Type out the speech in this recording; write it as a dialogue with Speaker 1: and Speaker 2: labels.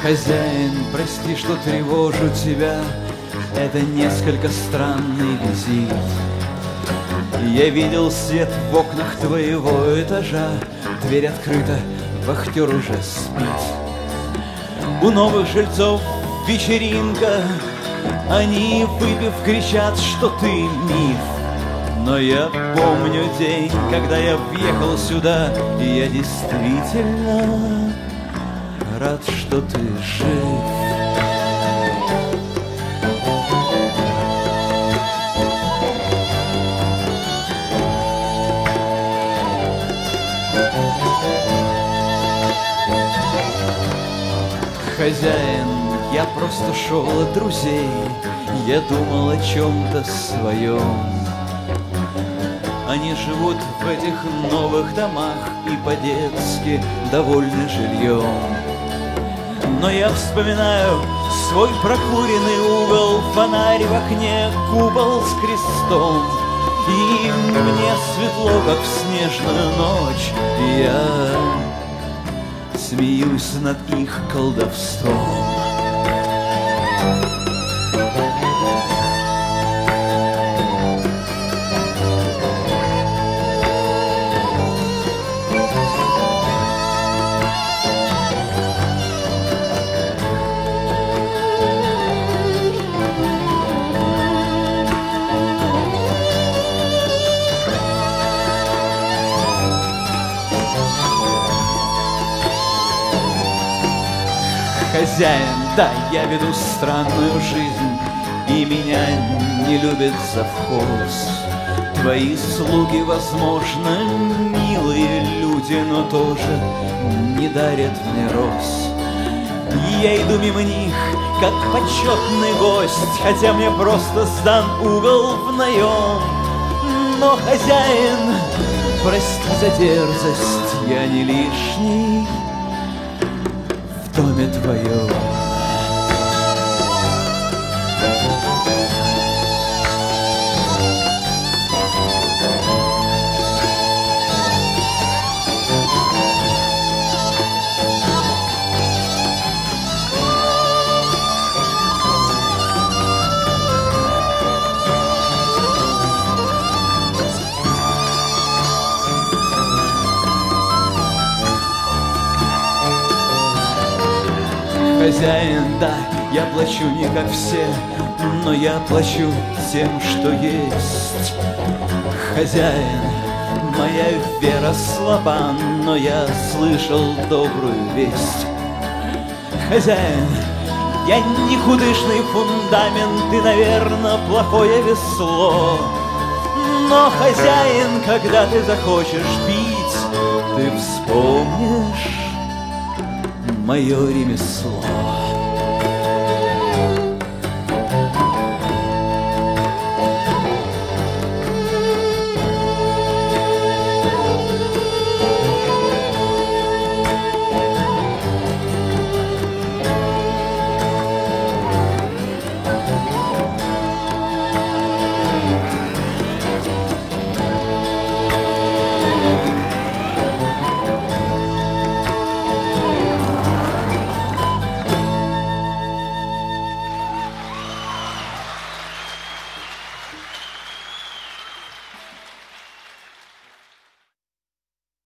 Speaker 1: Хозяин, прости, что тревожу тебя, это несколько странный визит. Я видел свет в окнах твоего этажа, дверь открыта, вахтер уже спит. У новых жильцов вечеринка, они, выпив, кричат, что ты миф. Но я помню день, когда я въехал сюда, и я действительно рад, что ты жив. Хозяин, я просто шел от друзей, я думал о чем-то своем. Они живут в этих новых домах и по-детски довольны жильем. Но я вспоминаю свой прокуренный угол, фонарь в окне, купол с крестом. И мне светло, как в снежную ночь, и я смеюсь над их колдовством. Хозяин, да, я веду странную жизнь, и меня не любит завхоз. Твои слуги, возможно, милые люди, но тоже не дарят мне роз. Я иду мимо них, как почетный гость, хотя мне просто сдан угол в наем. Но, хозяин, прости за дерзость, я не лишний в доме твоем. Хозяин, да, я плачу не как все, но я плачу тем, что есть. Хозяин, моя вера слаба, но я слышал добрую весть. Хозяин, я не худышный фундамент и, наверное, плохое весло. Но, хозяин, когда ты захочешь пить, ты вспомнишь мое ремесло.